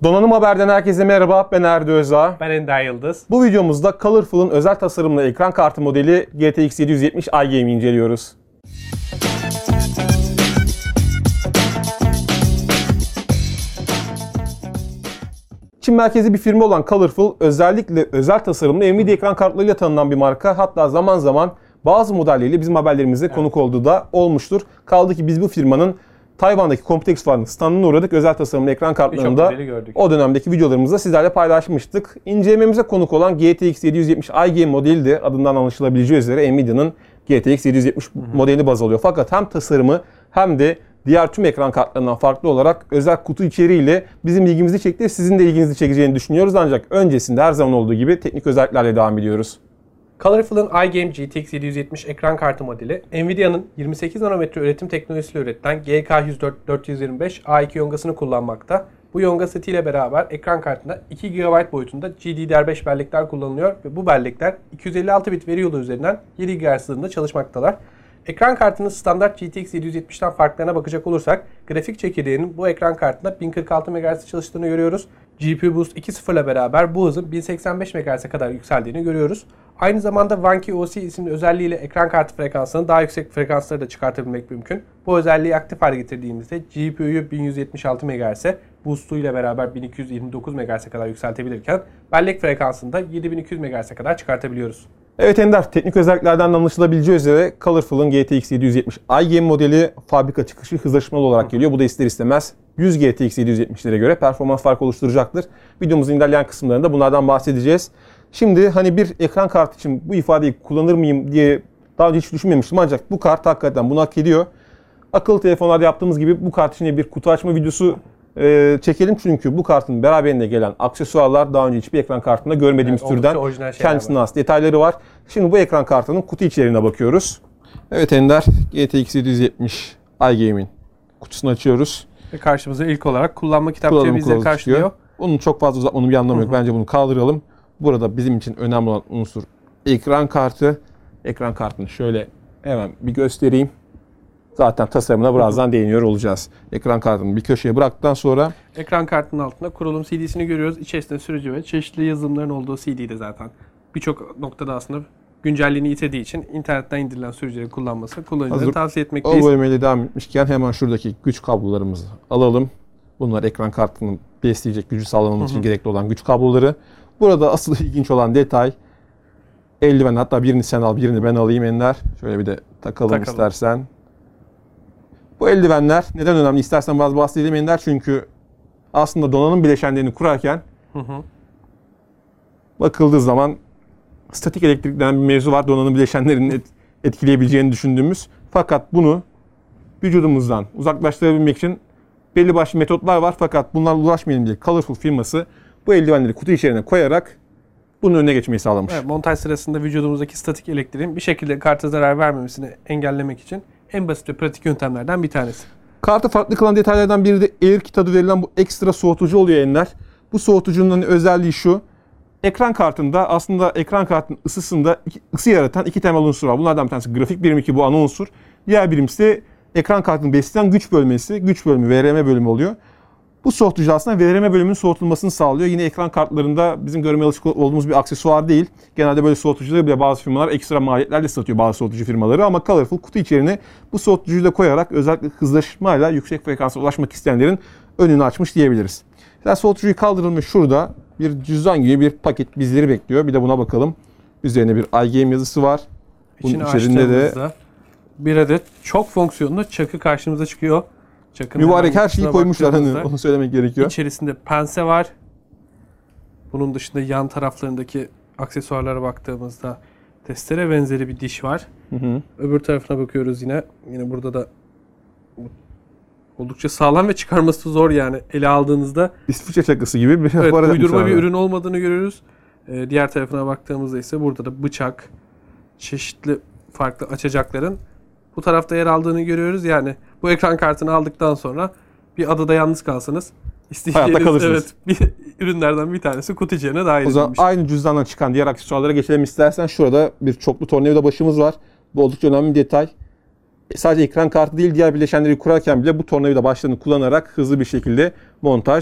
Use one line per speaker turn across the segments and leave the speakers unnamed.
Donanım Haber'den herkese merhaba, ben Erdi Özdağ.
Ben Ender Yıldız.
Bu videomuzda Colorful'un özel tasarımlı ekran kartı modeli GTX 770 iGame'i inceliyoruz. Çin merkezli bir firma olan Colorful, özellikle özel tasarımlı Nvidia ekran kartlarıyla tanınan bir marka. Hatta zaman zaman bazı modelleriyle bizim haberlerimizde konuk olduğu da olmuştur. Kaldı ki biz bu firmanın Tayvan'daki Computex Fuarı'nın standına uğradık. Özel tasarımlı ekran kartlarında o dönemdeki videolarımızda sizlerle paylaşmıştık. İncelememize konuk olan GTX 770 iGame modeli de adından anlaşılabileceği üzere Nvidia'nın GTX 770 modelini baz alıyor. Fakat hem tasarımı hem de diğer tüm ekran kartlarından farklı olarak özel kutu içeriğiyle bizim ilgimizi çekti. Sizin de ilginizi çekeceğini düşünüyoruz. Ancak öncesinde her zaman olduğu gibi teknik özelliklerle devam ediyoruz.
Colorful'un iGame GTX 770 ekran kartı modeli, Nvidia'nın 28 nanometre üretim teknolojisiyle üretilen GK104-425 A2 yongasını kullanmakta. Bu yonga setiyle beraber ekran kartında 2 GB boyutunda GDDR5 bellekler kullanılıyor ve bu bellekler 256 bit veri yolu üzerinden 7 GHz hızında çalışmaktalar. Ekran kartının standart GTX 770'ten farklarına bakacak olursak, grafik çekirdeğinin bu ekran kartında 1046 MHz çalıştığını görüyoruz. GPU Boost 2.0 ile beraber bu hızın 1085 MHz'e kadar yükseldiğini görüyoruz. Aynı zamanda One-Key OC isimli özelliğiyle ekran kartı frekansını daha yüksek frekansları da çıkartabilmek mümkün. Bu özelliği aktif hale getirdiğimizde GPU'yu 1176 MHz'e, Boost'u ile beraber 1229 MHz'e kadar yükseltebilirken bellek frekansını da 7200 MHz'e kadar çıkartabiliyoruz.
Evet Ender, teknik özelliklerden anlaşılabileceği üzere Colorful'un GTX 770 iGame modeli fabrika çıkışı hızlaşmalı olarak geliyor. Bu da ister istemez 100 GTX 770'lere göre performans farkı oluşturacaktır. Videomuzun ilerleyen kısımlarında bunlardan bahsedeceğiz. Şimdi hani bir ekran kartı için bu ifadeyi kullanır mıyım diye daha önce hiç düşünmemiştim, ancak bu kart hakikaten bunu hak ediyor. Akıllı telefonlarda yaptığımız gibi bu kart için bir kutu açma videosu çekelim, çünkü bu kartın beraberinde gelen aksesuarlar daha önce hiçbir ekran kartında görmediğimiz türden kendisine has detayları var. Şimdi bu ekran kartının kutu içeriğine bakıyoruz. Evet Ender, GTX 770 iGame'in kutusunu açıyoruz.
Ve karşımıza ilk olarak kullanma kitapçığı bizleri karşılıyor.
Onun çok fazla uzatmanın bir anlamı yok. Bence bunu kaldıralım. Burada bizim için önemli olan unsur ekran kartı. Ekran kartını şöyle hemen bir göstereyim. Zaten tasarımına birazdan değiniyor olacağız. Ekran kartını bir köşeye bıraktıktan sonra
ekran kartının altında kurulum CD'sini görüyoruz. İçerisinde sürücü ve çeşitli yazılımların olduğu CD'de zaten birçok noktada aslında güncelliğini yitirdiği için internetten indirilen sürücüleri kullanması kullanıcılara tavsiye etmekteyiz.
O bölümeyle devam etmişken hemen şuradaki güç kablolarımızı alalım. Bunlar ekran kartının besleyecek gücü sağlamamız için gerekli olan güç kabloları. Burada asıl ilginç olan detay eldiven. Hatta birini sen al, birini ben alayım Ender. Şöyle bir de takalım istersen. Bu eldivenler neden önemli? İstersen biraz bahsedelim Ender. Çünkü aslında donanım bileşenlerini kurarken bakıldığı zaman statik elektrik denen bir mevzu var. Donanım bileşenlerinin etkileyebileceğini düşündüğümüz. Fakat bunu vücudumuzdan uzaklaştırabilmek için belli başlı metotlar var. Fakat bunlarla uğraşmayalım diye Colorful firması bu eldivenleri kutu içerisine koyarak bunun önüne geçmeyi sağlamış.
Evet, montaj sırasında vücudumuzdaki statik elektriğin bir şekilde karta zarar vermemesini engellemek için en basit ve pratik yöntemlerden bir tanesi.
Kartı farklı kılan detaylardan biri de AirKit adı verilen bu ekstra soğutucu oluyor Ender. Bu soğutucunun özelliği şu: ekran kartında aslında ekran kartının ısısında ısı yaratan iki temel unsur var. Bunlardan bir tanesi grafik birimi ki bu ana unsur. Diğer birim ise ekran kartını besleyen güç bölmesi, güç bölümü, VRM bölümü oluyor. Bu soğutucu aslında VRM bölümünün soğutulmasını sağlıyor. Yine ekran kartlarında bizim görmeye alışık olduğumuz bir aksesuar değil. Genelde böyle soğutucuları bile bazı firmalar ekstra maliyetlerle satıyor, bazı soğutucu firmaları. Ama Colorful kutu içeriğine bu soğutucuyu da koyarak özellikle hızlaşmayla yüksek frekansa ulaşmak isteyenlerin önünü açmış diyebiliriz. Yani soğutucuyu kaldırılmış, şurada bir cüzdan gibi bir paket bizleri bekliyor. Bir de buna bakalım. Üzerine bir iGame yazısı var. Bunun içerisinde de
bir adet çok fonksiyonlu çakı karşımıza çıkıyor. Çakının
mübarek her şeyi koymuşlar, hani onu söylemek gerekiyor.
İçerisinde pense var. Bunun dışında yan taraflarındaki aksesuarlara baktığımızda testere benzeri bir diş var. Öbür tarafına bakıyoruz yine. Yine burada da oldukça sağlam ve çıkarması zor yani. Ele aldığınızda
İsviçre çakısı gibi bir
uydurma bir ürün olmadığını görüyoruz. Diğer tarafına baktığımızda ise burada da bıçak, çeşitli farklı açacakların bu tarafta yer aldığını görüyoruz. Yani bu ekran kartını aldıktan sonra bir adada yalnız kalsanız isteyeceğiniz bir ürünlerden bir tanesi kutu içine dahil edilmiş.
O zaman aynı cüzdandan çıkan diğer aksesuarlara geçelim istersen. Şurada bir çoklu tornavida başımız var. Bu oldukça önemli bir detay. Sadece ekran kartı değil, diğer bileşenleri kurarken bile bu tornavida başlarını kullanarak hızlı bir şekilde montaj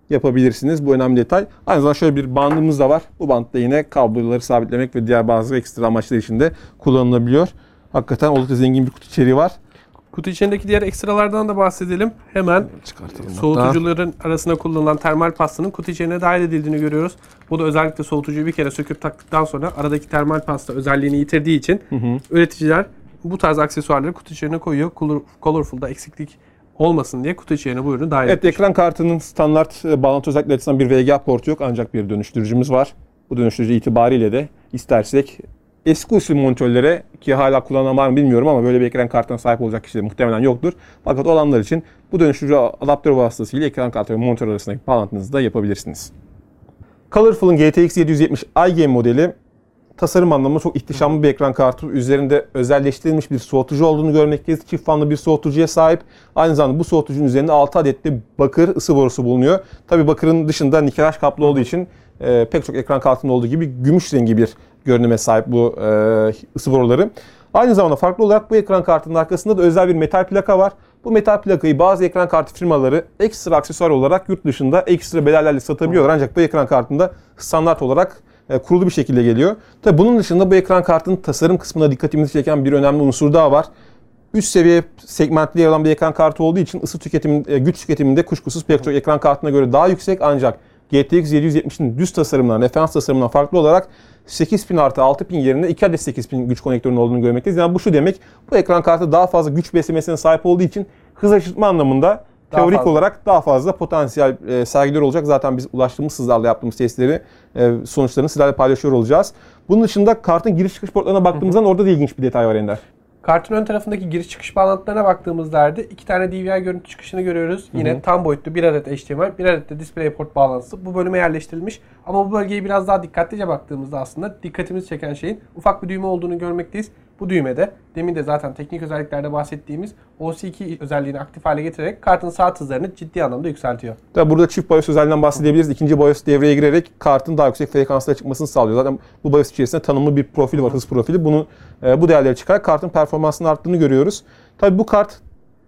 yapabilirsiniz. Bu önemli detay. Aynı zamanda şöyle bir bandımız da var. Bu bantta yine kabloları sabitlemek ve diğer bazı ekstra amaçlar için de kullanılabiliyor. Hakikaten oldukça zengin bir kutu içeriği var.
Kutu içindeki diğer ekstralardan da bahsedelim. Hemen
Çıkartalım.
soğutucuların arasında kullanılan termal pastanın kutu içine dahil edildiğini görüyoruz. Bu da özellikle soğutucuyu bir kere söküp taktıktan sonra aradaki termal pasta özelliğini yitirdiği için üreticiler bu tarz aksesuarları kutu içine koyuyor. Colorful'da eksiklik olmasın diye kutu içine bu ürünü dahil
Evet,
etmiş.
ekran kartının standart bağlantı özellikleri açısından bir VGA portu yok ancak bir dönüştürücümüz var. Bu dönüştürücü itibariyle de istersek eski usul monitörlere, ki hala kullanan var mı bilmiyorum ama böyle bir ekran kartına sahip olacak kişi de muhtemelen yoktur. Fakat olanlar için bu dönüştürücü adaptör vasıtasıyla ekran kartı ve monitör arasındaki bağlantınızı da yapabilirsiniz. Colorful'un GTX 770 iGame modeli tasarım anlamında çok ihtişamlı bir ekran kartı. Üzerinde özelleştirilmiş bir soğutucu olduğunu görmekteyiz. Çift fanlı bir soğutucuya sahip. Aynı zamanda bu soğutucunun üzerinde 6 adet de bakır ısı borusu bulunuyor. Tabii bakırın dışında nikelaj kaplı olduğu için pek çok ekran kartında olduğu gibi gümüş rengi bir görünüme sahip bu ısı boruları. Aynı zamanda farklı olarak bu ekran kartının arkasında da özel bir metal plaka var. Bu metal plakayı bazı ekran kartı firmaları ekstra aksesuar olarak yurt dışında ekstra bedellerle satabiliyorlar. Ancak bu ekran kartında standart olarak kurulu bir şekilde geliyor. Tabii bunun dışında bu ekran kartının tasarım kısmına dikkatimizi çeken bir önemli unsur daha var. Üst seviye segmentli yer alan bir ekran kartı olduğu için ısı tüketimi, güç tüketiminde kuşkusuz pek çok ekran kartına göre daha yüksek, ancak GTX 770'in düz tasarımından, referans tasarımından farklı olarak 8000 artı 6000 yerine 2 adet 8000 güç konektörünün olduğunu görmekteyiz. Yani bu şu demek, bu ekran kartı daha fazla güç beslemesine sahip olduğu için hız aşırtma anlamında teorik olarak daha fazla potansiyel sergiler olacak. Zaten biz ulaştığımız hızlarla yaptığımız testleri sonuçlarını sizlerle paylaşıyor olacağız. Bunun dışında kartın giriş çıkış portlarına baktığımızda orada da ilginç bir detay var Ender.
Kartın ön tarafındaki giriş çıkış bağlantılarına baktığımızda yerde 2 tane DVI görüntü çıkışını görüyoruz. Yine tam boyutlu 1 adet HDMI, 1 adet de DisplayPort bağlantısı bu bölüme yerleştirilmiş. Ama bu bölgeye biraz daha dikkatlice baktığımızda aslında dikkatimizi çeken şeyin ufak bir düğme olduğunu görmekteyiz. Bu düğmede demin de zaten teknik özelliklerde bahsettiğimiz OC2 özelliğini aktif hale getirerek kartın saat hızlarını ciddi anlamda yükseltiyor.
Tabii burada çift BIOS özelliğinden bahsedebiliriz. İkinci BIOS devreye girerek kartın daha yüksek frekanslara çıkmasını sağlıyor. Zaten bu BIOS içerisinde tanımlı bir profil var, hız profili. Bu değerleri çıkarak kartın performansının arttığını görüyoruz. Tabii bu kart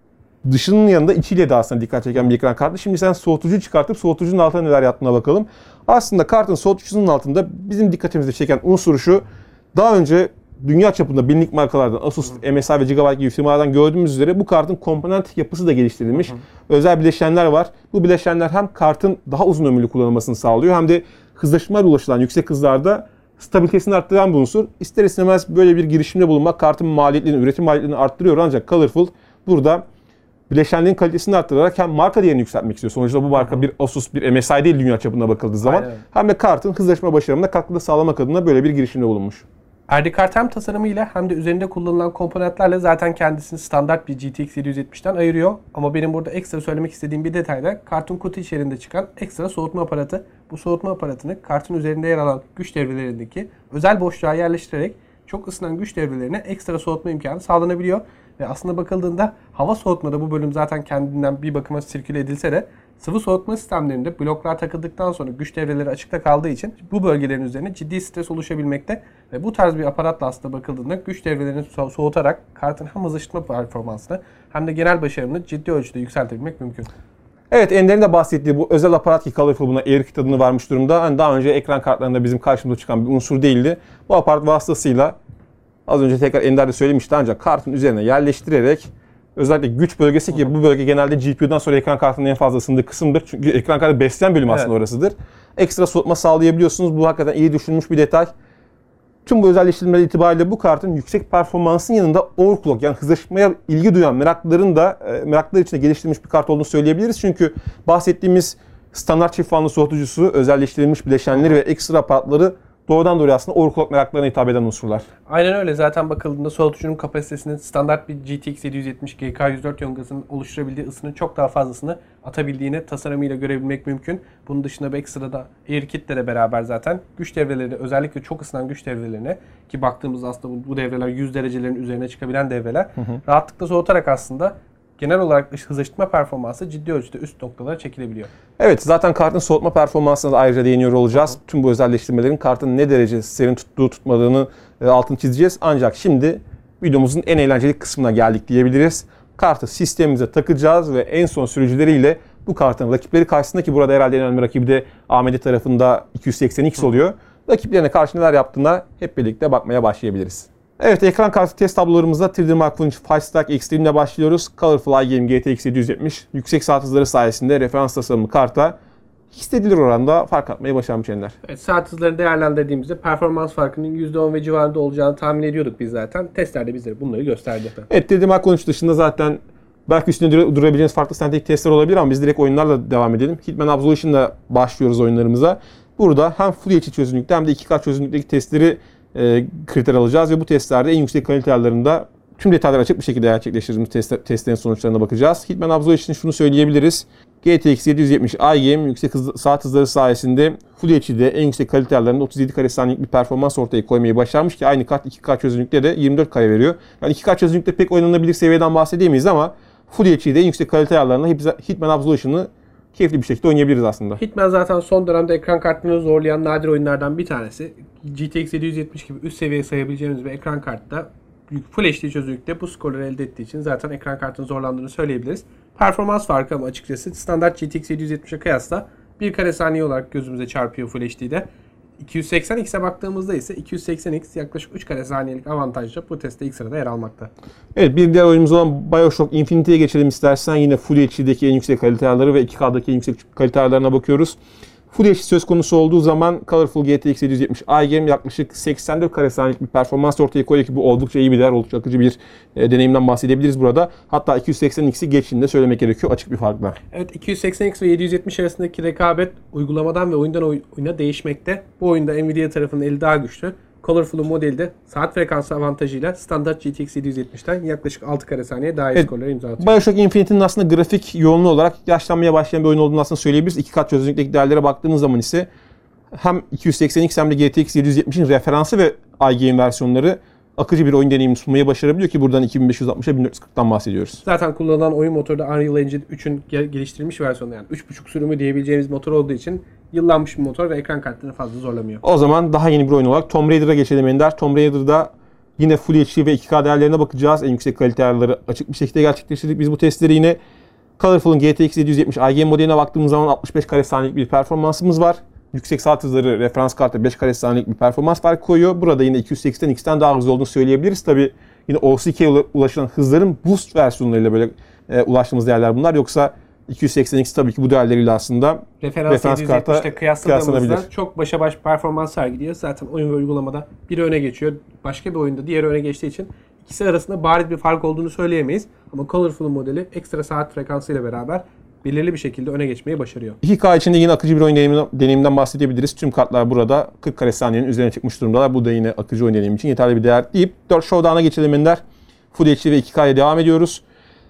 dışının yanında içiyle de aslında dikkat çeken bir ekran kartı. Şimdi sen soğutucuyu çıkartıp soğutucunun altına neler yattığına bakalım. Aslında kartın soğutucusunun altında bizim dikkatimizi çeken unsur şu. Daha önce dünya çapında bilindik markalardan Asus, MSI ve Gigabyte gibi firmalardan gördüğümüz üzere bu kartın komponent yapısı da geliştirilmiş. Özel bileşenler var. Bu bileşenler hem kartın daha uzun ömürlü kullanılmasını sağlıyor hem de hızlaştırmayla ulaşılan yüksek hızlarda stabilitesini arttıran bir unsur. İster istemez böyle bir girişimde bulunmak kartın maliyetlerini, üretim maliyetlerini arttırıyor, ancak Colorful burada bileşenlerin kalitesini arttırarak hem marka değerini yükseltmek istiyor. Sonuçta bu marka bir Asus, bir MSI değil dünya çapında bakıldığı zaman.
Aynen.
Hem de kartın hızlaşma başarımına katkıda sağlamak adına böyle bir girişimde bulunmuş.
RD kart hem tasarımıyla hem de üzerinde kullanılan komponentlerle zaten kendisini standart bir GTX 770'ten ayırıyor. Ama benim burada ekstra söylemek istediğim bir detay da kartın kutu içerisinde çıkan ekstra soğutma aparatı. Bu soğutma aparatını kartın üzerinde yer alan güç devrelerindeki özel boşluğa yerleştirerek çok ısınan güç devrelerine ekstra soğutma imkanı sağlanabiliyor. Ve aslında bakıldığında hava soğutmada bu bölüm zaten kendinden bir bakıma sirküle edilse de sıvı soğutma sistemlerinde bloklar takıldıktan sonra güç devreleri açıkta kaldığı için bu bölgelerin üzerine ciddi stres oluşabilmekte. Ve bu tarz bir aparatla aslında bakıldığında güç devrelerini soğutarak kartın hem hızlaştırma performansını hem de genel başarımını ciddi ölçüde yükseltebilmek mümkün.
Evet, Ender'in de bahsettiği bu özel aparat ki Colorful buna AirKit adını vermiş durumda. Hani daha önce ekran kartlarında bizim karşımıza çıkan bir unsur değildi. Bu aparat vasıtasıyla az önce tekrar Ender de söylemişti, ancak kartın üzerine yerleştirerek özellikle güç bölgesi ki bu bölge genelde GPU'dan sonra ekran kartının en fazla ısındığı kısımdır. Çünkü ekran kartı besleyen bölüm aslında orasıdır. Ekstra soğutma sağlayabiliyorsunuz. Bu hakikaten iyi düşünülmüş bir detay. Tüm bu özelleştirmeler itibariyle bu kartın yüksek performansın yanında overclock yani hızlaşmaya ilgi duyan meraklılar için de geliştirilmiş bir kart olduğunu söyleyebiliriz. Çünkü bahsettiğimiz standart çift fanlı soğutucusu, özelleştirilmiş bileşenleri ve ekstra aparatları doğrudan doğruya aslında overclock meraklarına hitap eden unsurlar.
Aynen öyle. Zaten bakıldığında soğutucunun kapasitesinin standart bir GTX 770 GK104 yongasının oluşturabildiği ısının çok daha fazlasını atabildiğini tasarımıyla görebilmek mümkün. Bunun dışında bir ekstra da AirKit'le de beraber zaten güç devreleri, özellikle çok ısınan güç devrelerine ki baktığımızda aslında bu devreler 100 derecelerin üzerine çıkabilen devreler rahatlıkla soğutarak aslında genel olarak hızlaştırma performansı ciddi ölçüde üst noktalara çekilebiliyor.
Evet, zaten kartın soğutma performansına da ayrıca değiniyor olacağız. Tüm bu özelleştirmelerin kartın ne derece serin tuttuğu tutmadığını altını çizeceğiz. Ancak şimdi videomuzun en eğlenceli kısmına geldik diyebiliriz. Kartı sistemimize takacağız ve en son sürücüleriyle bu kartın rakipleri karşısında, ki burada herhalde en önemli rakibi de AMD tarafında 280X oluyor. Rakiplerine karşı neler yaptığına hep birlikte bakmaya başlayabiliriz. Evet, ekran kartı test tablolarımızda 3D Mark Furniture Firestack Extreme ile başlıyoruz. Colorful iGame GTX 770 yüksek saat hızları sayesinde referans tasarımlı karta istedilir oranda fark atmayı başarmış Ender.
Evet, saat hızlarını değerlendirdiğimizde performans farkının %10 ve civarında olacağını tahmin ediyorduk biz zaten. Testlerde bizlere bunları gösterdi.
Evet, 3D Mark 13 dışında zaten belki üstünde durabileceğiniz farklı sentetik testler olabilir ama biz direkt oyunlarla devam edelim. Hitman Absolution'la başlıyoruz oyunlarımıza. Burada hem Full HD çözünürlükte hem de 2K çözünürlükteki testleri kriter alacağız ve bu testlerde en yüksek kalite ayarlarında tüm detayları açık bir şekilde gerçekleştirdiğimiz testlerin sonuçlarına bakacağız. Hitman Absolution için şunu söyleyebiliriz. GTX 770 iGame yüksek saat hızları sayesinde Full HD'de en yüksek kalite ayarlarında 37 kare saniyelik bir performans ortaya koymayı başarmış ki aynı kart 2K çözünürlükte de 24 kare veriyor. Yani 2K çözünürlükte pek oynanabilir seviyeden bahsedemeyiz ama Full HD'de en yüksek kalite ayarlarında Hitman Absolution'ı keyifli bir şekilde oynayabiliriz aslında.
Hitman zaten son dönemde ekran kartlarını zorlayan nadir oyunlardan bir tanesi. GTX 770 gibi üst seviye sayabileceğimiz bir ekran kartta Full HD çözünürlükte bu skorları elde ettiği için zaten ekran kartının zorlandığını söyleyebiliriz. Performans farkı ama açıkçası standart GTX 770'e kıyasla 1 kare saniye olarak gözümüze çarpıyor Full HD'de. 280X'e baktığımızda ise 280X yaklaşık 3 kare saniyelik avantajla bu testte ilk sırada yer almakta.
Evet, bir diğer oyunumuz olan BioShock Infinity'ye geçelim istersen. Yine Full HD'deki en yüksek kalite ayarları ve 2K'daki en yüksek kalite ayarlarına bakıyoruz. Full HD söz konusu olduğu zaman Colorful GTX 770 iGame yaklaşık 84 kare saniyelik bir performans ortaya koyuyor ki bu oldukça iyi bir değer, oldukça akıcı bir deneyimden bahsedebiliriz burada. Hatta 280X'i geçtiğinde söylemek gerekiyor açık bir farkla.
Evet, 280X ve 770 arasındaki rekabet uygulamadan ve oyundan oyuna değişmekte. Bu oyunda Nvidia tarafının eli daha güçlü. Colorful'un modeli de saat frekansı avantajıyla standart GTX 770'ten yaklaşık 6 kare saniye daha iyi skorlara imza atıyor.
BioShock Infinity'nin aslında grafik yoğunluğu olarak yaşlanmaya başlayan bir oyun olduğunu aslında söyleyebiliriz. 2 kat çözünürlükteki değerlere baktığımız zaman ise hem 280X hem de GTX 770'in referansı ve iGame versiyonları akıcı bir oyun deneyimi sunmayı başarabiliyor ki buradan 2560'a 1440'tan bahsediyoruz.
Zaten kullanılan oyun motoru da Unreal Engine 3'ün geliştirilmiş versiyonu, yani 3.5 sürümü diyebileceğimiz motor olduğu için yıllanmış bir motor ve ekran kartlarını fazla zorlamıyor.
O zaman daha yeni bir oyun olarak Tomb Raider'a geçelim Ender. Tomb Raider'da yine Full HD ve 2K değerlerine bakacağız. En yüksek kalite ayarları açık bir şekilde gerçekleştirdik. Biz bu testleri yine Colorful'un GTX 770 iGame modeline baktığımız zaman 65 kare saniyelik bir performansımız var. Yüksek saat hızları referans kartı 5 kare saniyelik bir performans farkı koyuyor. Burada yine 280X'ten daha hızlı olduğunu söyleyebiliriz. Tabi yine OCK'ye ulaşılan hızların boost versiyonlarıyla böyle ulaştığımız değerler bunlar. Yoksa 280X tabii ki bu değerleriyle aslında
referans karta kıyasladığımızda
kıyaslanabilir.
çok başa baş performans sergiliyor. Zaten oyun ve uygulamada biri öne geçiyor. Başka bir oyunda diğeri öne geçtiği için ikisi arasında bariz bir fark olduğunu söyleyemeyiz. Ama Colorful'un modeli ekstra saat frekansıyla beraber belirli bir şekilde öne geçmeyi başarıyor.
2K içinde yine akıcı bir oyun deneyiminden bahsedebiliriz. Tüm kartlar burada 40 kare saniyenin üzerine çıkmış durumdalar. Bu da yine akıcı oyun deneyimi için yeterli bir değer deyip 4 Showdown'a geçelim Ender. Full HD ve 2K'ya devam ediyoruz.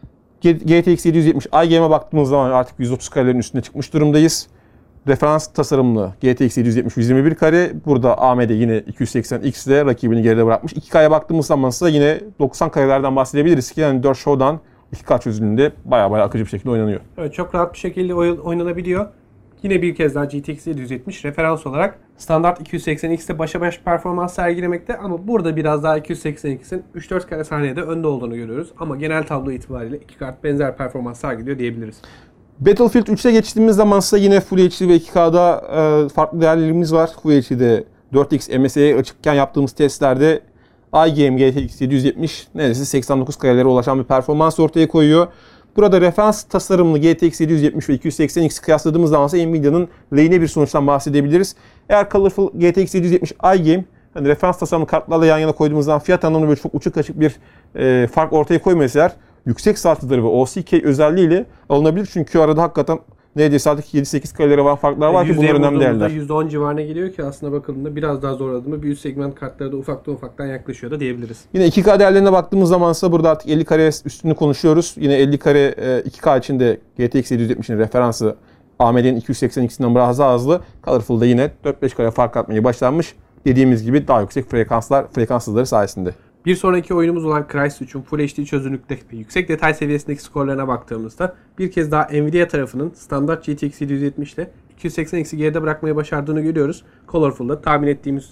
GTX 770 iGame'e baktığımız zaman artık 130 karelerin üstüne çıkmış durumdayız. Referans tasarımlı GTX 770 121 kare. Burada AMD yine 280X ile rakibini geride bırakmış. 2K'ya baktığımız zaman ise yine 90 karelerden bahsedebiliriz ki yani 4 Showdown 2K çözünürlüğünde bayağı akıcı bir şekilde oynanıyor.
Evet, çok rahat bir şekilde oynanabiliyor. Yine bir kez daha GTX 770 referans olarak standart 280X'te başa baş performans sergilemekte ama burada biraz daha 280X'in 3-4 kare saniyede önde olduğunu görüyoruz. Ama genel tablo itibariyle iki kart benzer performans sergiliyor diyebiliriz.
Battlefield 3'e geçtiğimiz zaman ise yine Full HD ve 2K'da farklı değerlerimiz var. Full HD'de 4X MSI'ye açıkken yaptığımız testlerde iGame GTX 770 neredeyse 89 karelere ulaşan bir performans ortaya koyuyor. Burada referans tasarımlı GTX 770 ve 280X'i kıyasladığımız zaman ise Nvidia'nın lehine bir sonuçtan bahsedebiliriz. Eğer Colorful GTX 770 iGame hani referans tasarımlı kartlarla yan yana koyduğumuz zaman fiyat anlamında böyle çok uçuk açık bir fark ortaya koymasalar yüksek saat hızları ve OCK özelliğiyle alınabilir. Çünkü arada hakikaten neredeyse artık 7-8 karelere var farklar var ki bunlar önemli değerler.
%10 civarına geliyor ki aslında bakıldığında biraz daha zorladığında bir üst segment kartları da ufaktan yaklaşıyor da diyebiliriz.
Yine 2K değerlerine baktığımız zaman ise burada artık 50 kare üstünü konuşuyoruz. Yine 50 kare 2K içinde GTX 770'in referansı AMD'nin 280X'inden biraz daha hızlı. Colorful'da yine 4-5 kare fark atmayı başarmış. Dediğimiz gibi daha yüksek frekans hızları sayesinde.
Bir sonraki oyunumuz olan Crysis 3'ün Full HD çözünürlükte ve yüksek detay seviyesindeki skorlarına baktığımızda bir kez daha Nvidia tarafının standart GTX 770 ile 280X'i geride bırakmayı başardığını görüyoruz. Colorful'da tahmin ettiğimiz üzere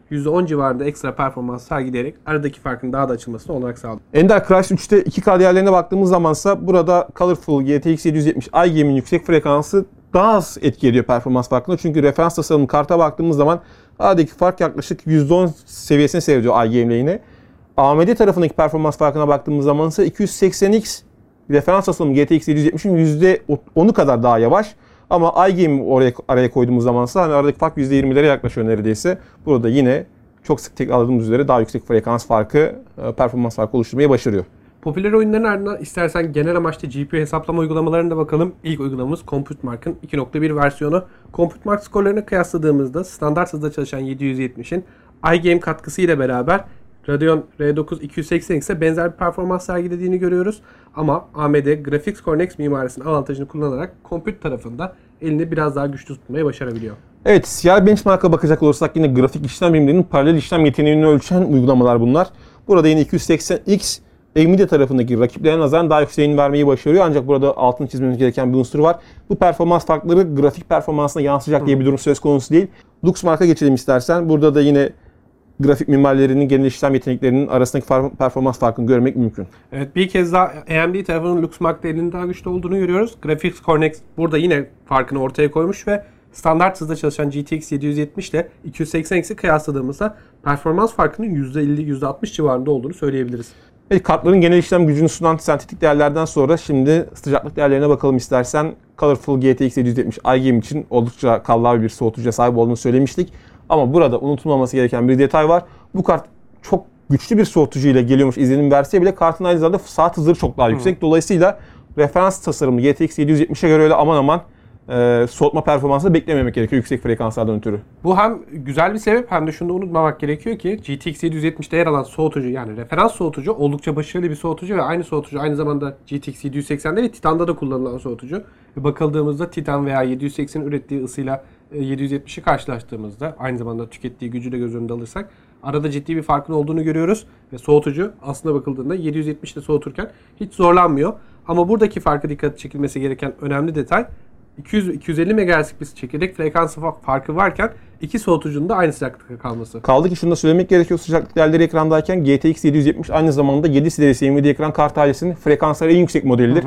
%10 civarında ekstra performans sergileyerek aradaki farkın daha da açılmasını olanak sağladı.
Ender Crysis 3'te 2K değerlerine baktığımız zamansa burada Colorful GTX 770 iGame'in yüksek frekansı daha az etki ediyor performans farkında. Çünkü referans tasarım karta baktığımız zaman aradaki fark yaklaşık %10 seviyesine seyrediyor iGame ile yine. AMD tarafındaki performans farkına baktığımız zaman ise 280X referans tasarım GTX 770'in %10'u kadar daha yavaş. Ama iGame'i araya koyduğumuz zaman ise hani aradaki fark %20'lere yaklaşıyor neredeyse. Burada yine çok sık tekrarladığımız üzere daha yüksek frekans farkı, performans farkı oluşturmayı başarıyor.
Popüler oyunların ardından istersen genel amaçlı GPU hesaplama uygulamalarına da bakalım. İlk uygulamamız ComputeMark'ın 2.1 versiyonu. ComputeMark skorlarını kıyasladığımızda standart hızda çalışan 770'in iGame katkısıyla beraber Radeon R9 280X'e benzer bir performans sergilediğini görüyoruz. Ama AMD Graphics Core Next mimarisinin avantajını kullanarak Compute tarafında elini biraz daha güçlü tutmayı başarabiliyor.
Evet, CI Benchmark'a bakacak olursak yine grafik işlem birimlerinin paralel işlem yeteneğini ölçen uygulamalar bunlar. Burada yine 280X Nvidia tarafındaki rakiplerine nazaran daha yükseğini vermeyi başarıyor. Ancak burada altını çizmemiz gereken bir unsur var. Bu performans farkları grafik performansına yansıyacak diye bir durum söz konusu değil. Luxmark'a geçelim istersen. Burada da yine grafik mimarlarının genel işlem yeteneklerinin arasındaki performans farkını görmek mümkün.
Evet, bir kez daha AMD tarafının Luxmark'ta elinin daha güçlü olduğunu görüyoruz. Graphics Core Next burada yine farkını ortaya koymuş ve standart hızda çalışan GTX 770 ile 280X'i kıyasladığımızda performans farkının %50-%60 civarında olduğunu söyleyebiliriz.
Evet, kartların genel işlem gücünü sunan sentetik değerlerden sonra şimdi sıcaklık değerlerine bakalım istersen. Colorful GTX 770 iGame için oldukça kallavi bir soğutucuya sahip olduğunu söylemiştik. Ama burada unutulmaması gereken bir detay var. Bu kart çok güçlü bir soğutucu ile geliyormuş izlenim verse bile kartın aynı zamanda saat hızları çok daha yüksek. Dolayısıyla referans tasarımı GTX 770'e göre öyle aman aman soğutma performansı beklememek gerekiyor yüksek frekanslardan ötürü.
Bu hem güzel bir sebep hem de şunu da unutmamak gerekiyor ki GTX 770'te yer alan soğutucu, yani referans soğutucu oldukça başarılı bir soğutucu ve aynı soğutucu aynı zamanda GTX 780'de ve Titan'da da kullanılan soğutucu. Ve bakıldığımızda Titan veya 780'in ürettiği ısıyla 770'i karşılaştırdığımızda aynı zamanda tükettiği gücü de göz önünde alırsak arada ciddi bir farkın olduğunu görüyoruz. Ve soğutucu aslında bakıldığında 770'te soğuturken hiç zorlanmıyor. Ama buradaki farkı dikkat çekilmesi gereken önemli detay 200-250 MHz'lik bir çekirdek frekansı farkı varken iki soğutucunun da aynı sıcaklıkta kalması.
Kaldı ki şunu da söylemek gerekiyor, sıcaklık değerleri ekrandayken GTX 770 aynı zamanda 7 serisi Nvidia ekran kart ailesinin frekansları en yüksek modelidir.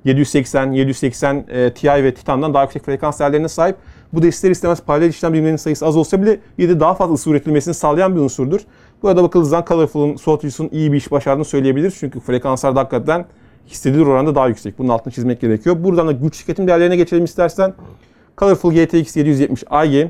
780 Ti ve Titan'dan daha yüksek frekans değerlerine sahip. Bu da ister istemez paralel işlem birimlerinin sayısı az olsa bile yine de daha fazla ısı üretilmesini sağlayan bir unsurdur. Burada bakıldığı zaman Colorful'un soğutucusunun iyi bir iş başardığını söyleyebiliriz. Çünkü frekanslar da hakikaten hissedilir oranda daha yüksek. Bunun altını çizmek gerekiyor. Buradan da güç tüketim değerlerine geçelim istersen. Colorful GTX 770 iGame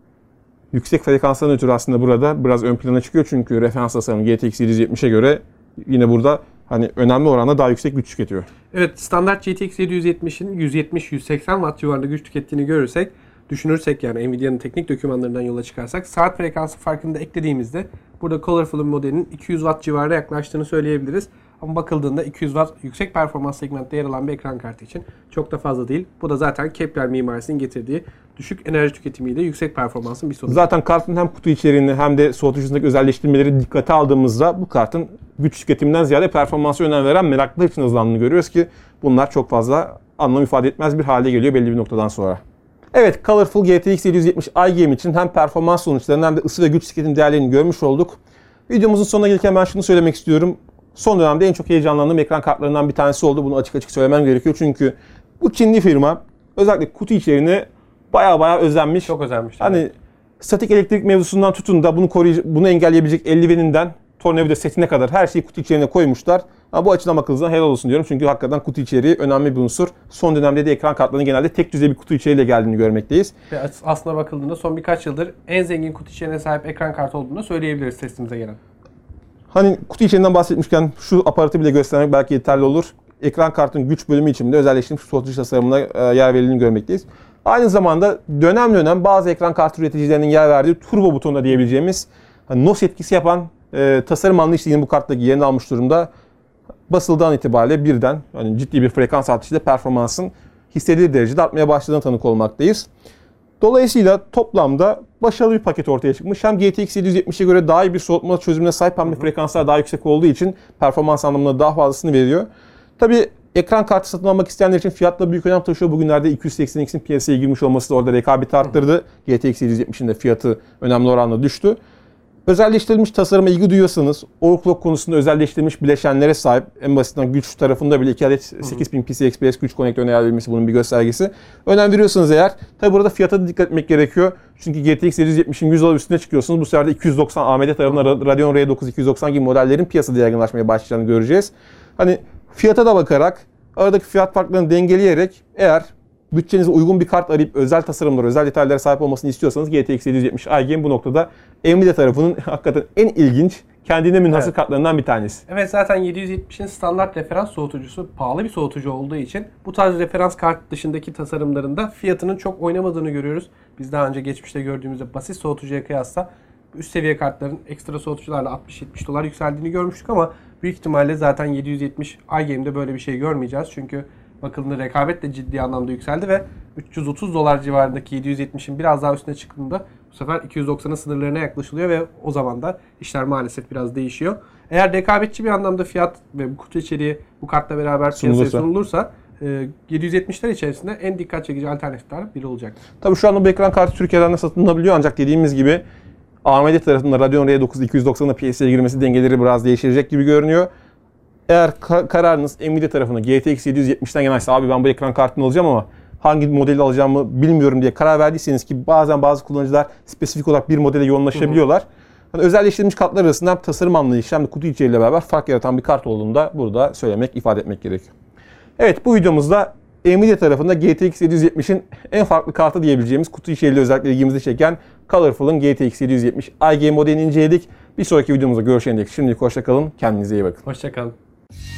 yüksek frekanslardan ötürü aslında burada biraz ön plana çıkıyor. Çünkü referans tasarımı GTX 770'e göre yine burada hani önemli oranda daha yüksek güç tüketiyor.
Evet, standart GTX 770'in 170-180 Watt civarında güç tükettiğini düşünürsek yani Nvidia'nın teknik dokümanlarından yola çıkarsak saat frekansı farkını da eklediğimizde burada Colorful'un modelinin 200 Watt civarına yaklaştığını söyleyebiliriz. Ama bakıldığında 200 Watt yüksek performans segmentte yer alan bir ekran kartı için çok da fazla değil. Bu da zaten Kepler mimarisinin getirdiği düşük enerji tüketimiyle yüksek performansın bir sonucu.
Zaten kartın hem kutu içeriğini hem de soğutucusundaki özelleştirmeleri dikkate aldığımızda bu kartın güç tüketiminden ziyade performansa önem veren meraklılar için hızlandığını görüyoruz ki bunlar çok fazla anlam ifade etmez bir hale geliyor belli bir noktadan sonra. Evet, Colorful GTX 770 iGame için hem performans sonuçlarını hem de ısı ve güç tüketim değerlerini görmüş olduk. Videomuzun sonuna gelirken ben şunu söylemek istiyorum. Son dönemde en çok heyecanlandığım ekran kartlarından bir tanesi oldu. Bunu açık açık söylemem gerekiyor. Çünkü bu Çinli firma özellikle kutu içeriğini baya özenmiş.
Çok özenmiş.
Hani statik elektrik mevzusundan tutun da bunu engelleyebilecek eldiveninden tornavida setine kadar her şeyi kutu içeriğine koymuşlar. Ama bu açıdan bakıldığında helal olsun diyorum. Çünkü hakikaten kutu içeriği önemli bir unsur. Son dönemde de ekran kartlarının genelde tek düzey bir kutu içeriğiyle geldiğini görmekteyiz.
Ve aslına bakıldığında son birkaç yıldır en zengin kutu içeriğine sahip ekran kartı olduğunu söyleyebiliriz testimize gelen.
Hani kutu içeriğinden bahsetmişken şu aparatı bile göstermek belki yeterli olur. Ekran kartının güç bölümü içinde özelleştirilmiş soğutucu tasarımına yer verildiğini görmekteyiz. Aynı zamanda dönem dönem bazı ekran kartı üreticilerinin yer verdiği turbo butonuna diyebileceğimiz NOS etkisi yapan tasarım anlayışı yine bu karttaki yerini almış durumda. Basıldığı an itibariyle birden yani ciddi bir frekans artışıyla performansın hissedilir derecede artmaya başladığına tanık olmaktayız. Dolayısıyla toplamda başarılı bir paket ortaya çıkmış. Hem GTX 770'e göre daha iyi bir soğutma çözümüne sahip hem de frekanslar daha yüksek olduğu için performans anlamında daha fazlasını veriyor. Tabii ekran kartı satın almak isteyenler için fiyatla büyük önem taşıyor. Bugünlerde 280X'in piyasaya girmiş olması da orada rekabeti arttırdı. GTX 770'in de fiyatı önemli oranda düştü. Özelleştirilmiş tasarıma ilgi duyuyorsanız, overclock konusunda özelleştirilmiş bileşenlere sahip, en basitinden güç tarafında bile 2 adet 8000 PCI Express güç konnektörüne yer verilmesi bunun bir göstergesi. Önem veriyorsanız eğer, tabi burada fiyata da dikkat etmek gerekiyor. Çünkü GTX 770'in $100 üstüne çıkıyorsunuz. Bu sefer de 290 AMD tarafından Radeon R9 290 gibi modellerin piyasada yaygınlaşmaya başlayacağını göreceğiz. Hani fiyata da bakarak, aradaki fiyat farklarını dengeleyerek eğer bütçenize uygun bir kart arayıp özel tasarımlara, özel detaylara sahip olmasını istiyorsanız GTX 770 iGame bu noktada Nvidia tarafının hakikaten en ilginç, kendine münhasır kartlarından bir tanesi.
Evet, zaten 770'in standart referans soğutucusu pahalı bir soğutucu olduğu için bu tarz referans kart dışındaki tasarımlarında fiyatının çok oynamadığını görüyoruz. Biz daha önce geçmişte gördüğümüzde basit soğutucuya kıyasla üst seviye kartların ekstra soğutucularla $60-70 yükseldiğini görmüştük ama büyük ihtimalle zaten 770 iGame'de böyle bir şey görmeyeceğiz. Çünkü bakıldığında rekabet de ciddi anlamda yükseldi ve $330 civarındaki 770'in biraz daha üstüne çıktığında bu sefer 290'ın sınırlarına yaklaşılıyor ve o zaman da işler maalesef biraz değişiyor. Eğer rekabetçi bir anlamda fiyat ve bu kutu içeriği bu kartla beraber piyasaya sunulursa 770'ler içerisinde en dikkat çekici alternatifler biri olacak.
Tabii şu anda bu ekran kartı Türkiye'den de satılabiliyor ancak dediğimiz gibi AMD tarafında Radeon R9 290'a piyasaya girmesi dengeleri biraz değiştirecek gibi görünüyor. Eğer kararınız Nvidia tarafına GTX 770'ten yanaysa abi ben bu ekran kartını alacağım ama hangi modeli alacağımı bilmiyorum diye karar verdiyseniz ki bazen bazı kullanıcılar spesifik olarak bir modele yoğunlaşabiliyorlar. Yani özelleştirilmiş kartlar arasında hem tasarım anlayışı hem de kutu içeriğiyle beraber fark yaratan bir kart olduğunu da burada söylemek, ifade etmek gerekiyor. Evet, bu videomuzda Nvidia tarafında GTX 770'in en farklı kartı diyebileceğimiz kutu içeriğiyle özellikle ilgimizi çeken Colorful'ın GTX 770 iGame modelini inceledik. Bir sonraki videomuzda görüşene dek şimdilik hoşça kalın, kendinize iyi bakın.
Hoşça kalın.